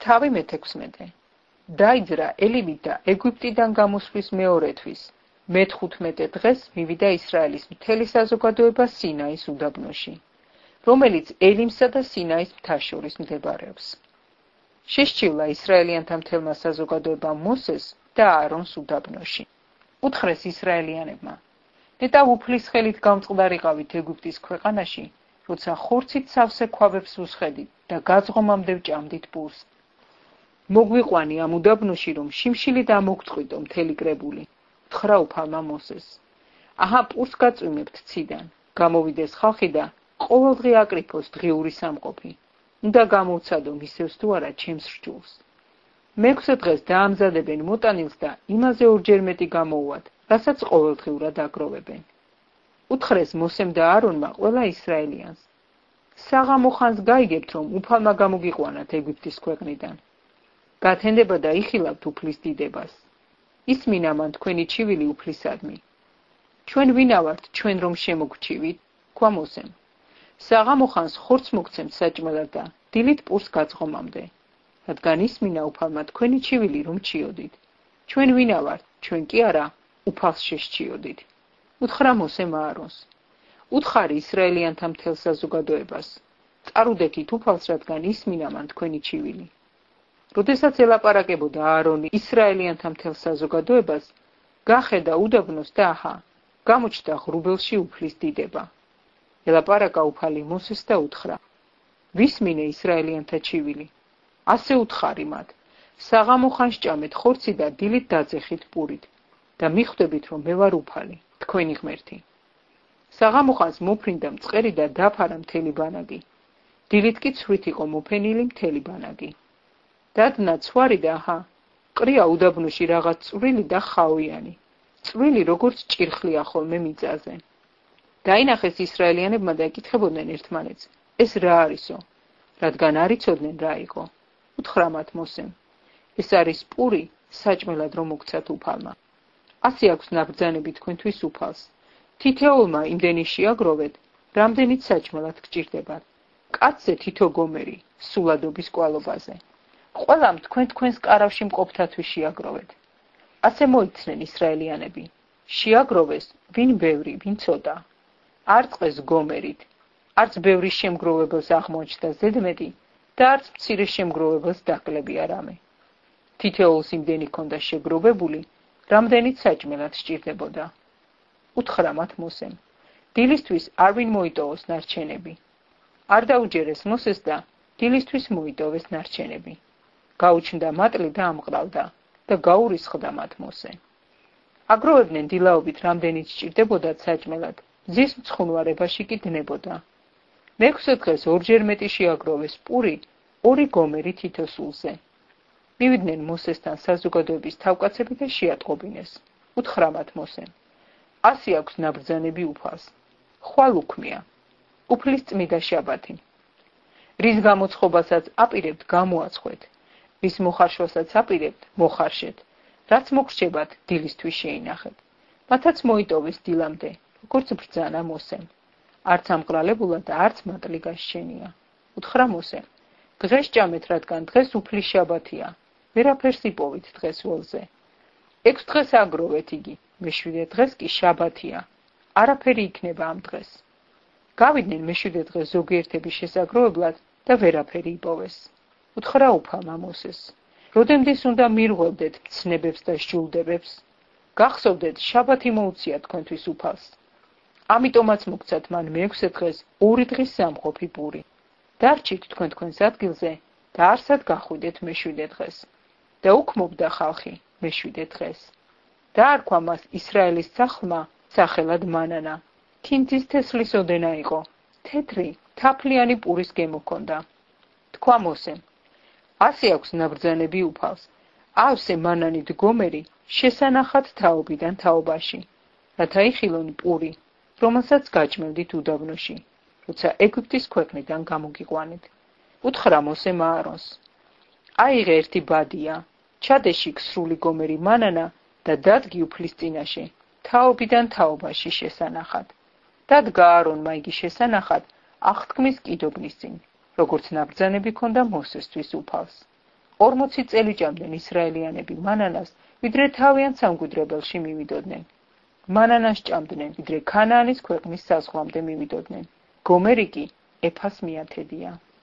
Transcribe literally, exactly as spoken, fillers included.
თავი მეთექვსმეტე. დაიძრა ელიმით და ეგვიპტიდან გამოსვლის მეორეთვის. მეთხუთმეტე დღეს მივიდა ისრაელის მთელი საზოგადოება სინაის უდაბნოში, რომელიც ელიმსა და სინაის მთას შორის მდებარეობს. შესჩივლა ისრაელიანთა მთელმა საზოგადოებამ მოსეს და აარონს უდაბნოში. უთხრეს ისრაელიანებმა: ნეტავ უფლის ხელით გამწყდარიყავით ეგვიპტის ქვეყანაში, როცა ხორცით სავსე ქვაბებს უსხედით და გაძღომამდე ვჭამდით პურს. მოგვიყვანი ამ უდაბნოში, რომ შიმშილით ამოგწყვიტო მთელი კრებული. უთხრა უფალმა მოსეს: აჰა, პურს გაწვიმებთ ციდან, გამოვიდეს ხალხი და ყოველდღე აკრიფოს დღიური სამყოფი. უნდა გამოვცადო მისევს თუ არა ჩემს რჯულს. მეექვსე დღეს დაამზადებენ მოტანილს და იმაზე ორჯერ მეტი გამოუვათ, რასაც ყოველდღიურად აგროვებენ. უთხრეს მოსემ და აარონმა ყველა ისრაელიანს: საღამო ხანს გაიგებთ, რომ უფალმა გამოგიყვანათ ეგვიპტის ქვეყნიდან. გათენდება და იხილავთ უფლის დიდებას. ისმინა მან თქვენი ჩივილი უფლისადმი. ჩვენ ვინა ვართ, ჩვენ რომ შემოგჩივით? თქვა მოსემ. საღამო ხანს ხორცს მოგცემთ საჭმელად და დილით პურს გაძღომამდე. რადგან ისმინა უფალმა თქვენი ჩივილი რომ ჩიოდით. ჩვენ ვინა ვართ, ჩვენ კი არა, უფალს შესჩიოდით. უთხრა მოსემ აარონს: უთხარი ისრაელიანთა მთელ საზოგადოებას. წარუდექით უფალს, რადგან ისმინა მან თქვენი ჩივილი. როდესაც ელაპარაკებოდა აარონი ისრაელიანთა მთელ საზოგადოებას, გახედა უდაბნოს და აჰა, გამოჩნდა ღრუბელში უფლის დიდება. ელაპარაკა უფალი მოსეს და უთხრა: ვისმინე ისრაელიანთა ჩივილი. ასე უთხარი მათ: საღამო ხან სჭამეთ ხორცი და დილით დაძეხით პურით და მიხვდებით, რომ მე ვარ უფალი, თქვენი ღმერთი. საღამო ხანს მოფრინდა მწყერი და დაფარა მთელი ბანაკი. დილით კი ცვრით იყო მოფენილი მთელი ბანაკი. დადნა ცვარი და აჰა, ყრია უდაბნოში რაღაც წვრილი და ხავიანი. წვრილი როგორც ჭირხლია ხოლმე მიწაზე. დაინახეს ისრაელიანებმა და ეკითხებოდნენ ერთმანეთს: ეს რა არისო? რადგან არ იცოდნენ რა იყო. უთხრა მათ მოსემ: ეს არის პური, საჭმელად რომ მოგცათ უფალმა. ასე აქვს ნაბრძანები თქვენთვის უფალს. თითოეულმა იმდენი შეაგროვეთ, რამდენიც საჭმელად გჭირდებათ. კაცზე თითო გომერი, სულადობის კვალობაზე. ყველამ თქვენ თქვენს კარავში მყოფთათვის შეაგროვეთ. ასე მოიცნენ ისრაელიანები. შეაგროვეს ვინ ბევრი, ვინ ცოტა. არ წყეს გომერით, არც ბევრი შემგროვებელს აღმოაჩნდა ზედმეტი და არც მცირე შემგროვებელს დაკლებია რამე. თითოეულს იმდენი ჰქონდა შეგროვებული, რამდენიც საჭმელად სჭირდებოდა. უთხრა მათ მოსემ: დილისთვის არ ვინ მოიტოვოს ნარჩენები. არ დაუჯერეს მოსეს და დილისთვის მოიტოვეს ნარჩენები. გაუჩნდა მატლი და ამყრალდა და გაურისხდა მათ მოსე. აგროვებდნენ დილაობით რამდენიც სჭირდებოდათ საჭმელად, ზის მცხუნვარებაში კი დნებოდა. მეექვსე დღეს ორჯერ მეტი შეაგროვეს პური, ორი გომერი თითო სულზე. მივიდნენ მოსესთან საზოგადოების თავკაცები და შეატყობინეს. უთხრა მათ მოსემ: ასე აქვს ნაბრძანები უფალს. ხვალ უქმია, უფლის წმიდა შაბათი. რის გამოცხობასაც აპირებთ, გამოაცხვეთ. რის მოხარშვასაც აპირებთ, მოხარშეთ. რაც მოგრჩებათ, დილისთვის შეინახეთ. მათაც მოიტოვეს დილამდე, როგორც ბრძანა მოსემ. არც ამყრალებულა და არც მატლი გასჩენია. უთხრა მოსემ: დღეს ჭამეთ, რადგან დღეს უფლის შაბათია. ვერაფერს იპოვით დღეს ველზე. ექვს დღეს აგროვეთ იგი, მეშვიდე დღეს კი შაბათია. არაფერი იქნება ამ დღეს. გავიდნენ მეშვიდე დღეს ზოგიერთების შესაგროვებლად და ვერაფერი იპოვეს. უთხრა უფალმა მოსეს: როდემდის უნდა მირღვევდეთ მცნებებს და სჯულდებებს? გახსოვდეთ, შაბათი მოუწია თქვენთვის უფალს. ამიტომაც მოგცათ მან მეექვსე დღეს ორი დღის სამყოფი პური. დარჩით თქვენ თქვენს ადგილზე და არსად გახვიდეთ მეშვიდე დღეს. და უქმობდა ხალხი მეშვიდე დღეს. დაარქვა მას ისრაელის სახლმა სახელად მანანა. თინთის თესლის ოდენა იყო, თეთრი, თაფლიანი პურის გემო ჰქონდა. თქვა მოსემ: ასე აქვს ნაბრძანები უფალს. ავსე მანანით გომერი შესანახად თაობიდან თაობაში, რათა იხილონ პური, რომელსაც გაჭმევდით უდაბნოში, როცა ეგვიპტის ქვეყნიდან გამოგიყვანით. უთხრა მოსემ აარონს: აიღე ერთი ბადია, ჩადეში სრული გომერი მანანა და დადგი უფლის წინაშე, თაობიდან თაობაში შესანახად. დადგა აარონმა იგი შესანახად აღთქმის კიდობნის წინ, როგორც ნაბრძანები ჰქონდა მოსესთვის უფალს. ორმოცი წელი ჭამდნენ ისრაელიანები მანანას, ვიდრე თავიანთ სამკვიდრებელში მივიდოდნენ. მანანას ჭამდნენ, ვიდრე ქანაანის ქვეყნის საზღვრამდე მივიდოდნენ. გომერი კი ეფას მიათედია.